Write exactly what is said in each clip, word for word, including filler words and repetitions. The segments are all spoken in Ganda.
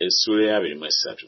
Essula ya abiri mu esatu.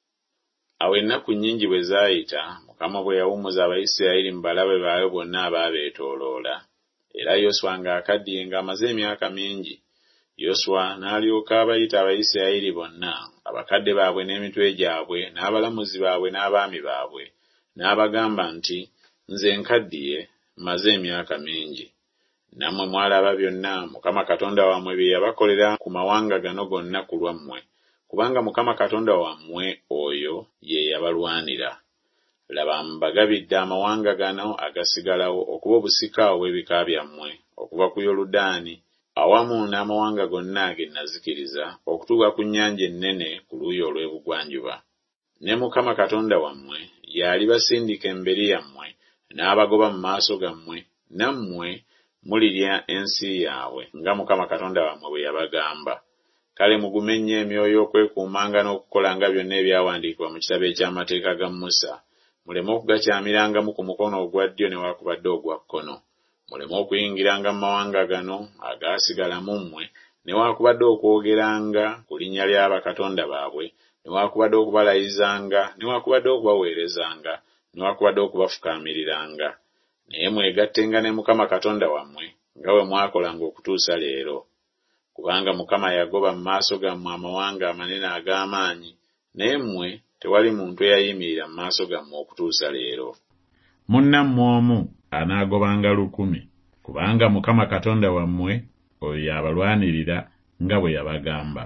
Awo ennaku nnyingi bwe zaayita, Mukama bwe yawummuza Abayisirayiri mu balabe baabwe bonna abaabeetooloola. Era Yoswa ng'akaddiye ng'amaze emyaka mingi. Yoswa n'alyoka abayita Abayisirayiri bonna, abakadde baabwe n'emitwe gyabwe, n'abalamuzi baabwe n'abaami baabwe. N'abagamba nti, nze nkaddiye, maze emyaka mingi. Nammwe mwalaba byonna Mukama Katonda wammwe bye yabakolera ku mawanga gano gonna ku lwammwe. Kubanga Mukama Katonda wammwe oyo ye yabalwanira. Laba mbagabidde amawanga gano agasigalawo okuba obusika obw'ebika byammwe, okuva ku Yoludaani, awamu n'amawanga gonna ge nazikiriza, okutuuka ku nnyanja ennene ku luuyi olw'ebugwanjuba. Ne Mukama Katonda wammwe y'alibasindika emberi yammwe, n'abagoba mu maaso gammwe, nammwe mulirya ensi yaabwe, nga Mukama Katonda wammwe bwe yabagamba. Kale mugumenye emyoyo okwekuumanga n'okukolanga byonna ebyawandiikibwa mu kitabo eky'amateeka ga Musa. Muleme okugakyamiranga ku mukono ogwa ddyo newaakubadde ogwa kkono. Muleme okuyingiranga mu mawanga gano agaasigala mu mmwe, newaakubadde okwogeranga ku linnya lya bakatonda baabwe, newaakubadde okubalayizanga, newaakubadde okubaweerezanga, newaakubadde okubafukaamiriranga. Naye mwegattenga ne Mukama Katonda wammwe nga bwe mwakolanga okutuusa leero. Kubanga Mukama yagoba mu maaso gammwe amawanga amanene ag'amaanyi, naye mmwe tewali muntu eyayimirira mu maaso gammwe okutuusa leero. Munnammwe omu anaagobanga lukumi, kubanga Mukama Katonda wammwe oyo yabalwanirira nga bwe yabagamba.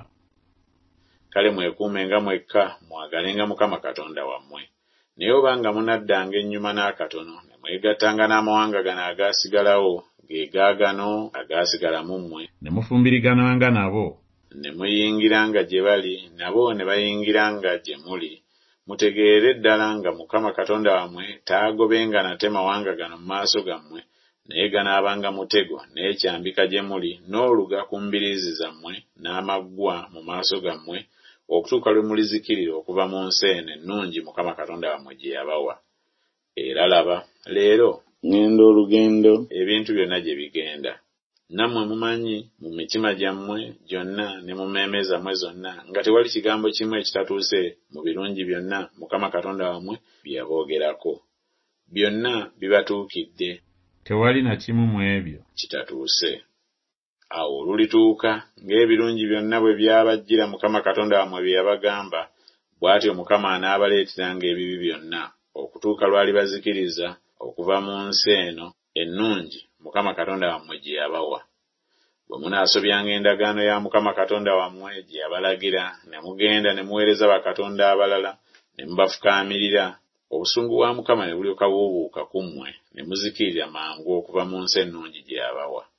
Kale mwekuumenga mwekka, mwagalenga Mukama Katonda wammwe. Naye obanga munaddanga ennyuma n'akatono, ne mwegattanga n'amawanga gano agaasigalawo, ge gaagano agaasigala mu mmwe, ne mufumbirigananga nabo, ne muyingiranga gye bali, nabo ne bayingiranga gye muli, mutegeere ddala nga Mukama Katonda wammwe taagobenga nate mawanga gano mu maaso gammwe, naye ganaabanga mutego n'ekyambika gye muli, n'oluga ku mbiriizi zammwe, n'amaggwa mu maaso gammwe, okutuuka lwe mulizikirira okuva mu nsi eno ennungi Mukama Katonda wammwe gye yabawa. Era laba, leero ngenda olugendo ebintu byonna gye bigenda. Nammwe mumanyi mu mitima gyammwe gyonna ne mu mmeeme zammwe zonna nga tewali kigambo kimu ekitatuuse mu birungi byonna Mukama Katonda wammwe bye yaboogerako. Byonna bibatuukidde, tewali na kimu mu ebyo kitatuuse. Awo olulituuka ng'ebirungi byonna bwe byabajjira Mukama Katonda wammwe bye yabagamba, bw'atyo Mukama anaabaleeteranga ebibi byonna, okutuuka lwali bazikiriza okuva mu nsi eno ennungi Mukama Katonda wammwe gye yabawa. Bwe munaasobyanga endagaano ya Mukama Katonda wammwe gye yabalagira, ne mugenda ne muweereza bakatonda abalala, ne mubafukaamirira, obusungu bwa Mukama ne bulyoka buubuuka ku mmwe, ne muzikirira mangu okuva mu nsi ennungi gye yabawa.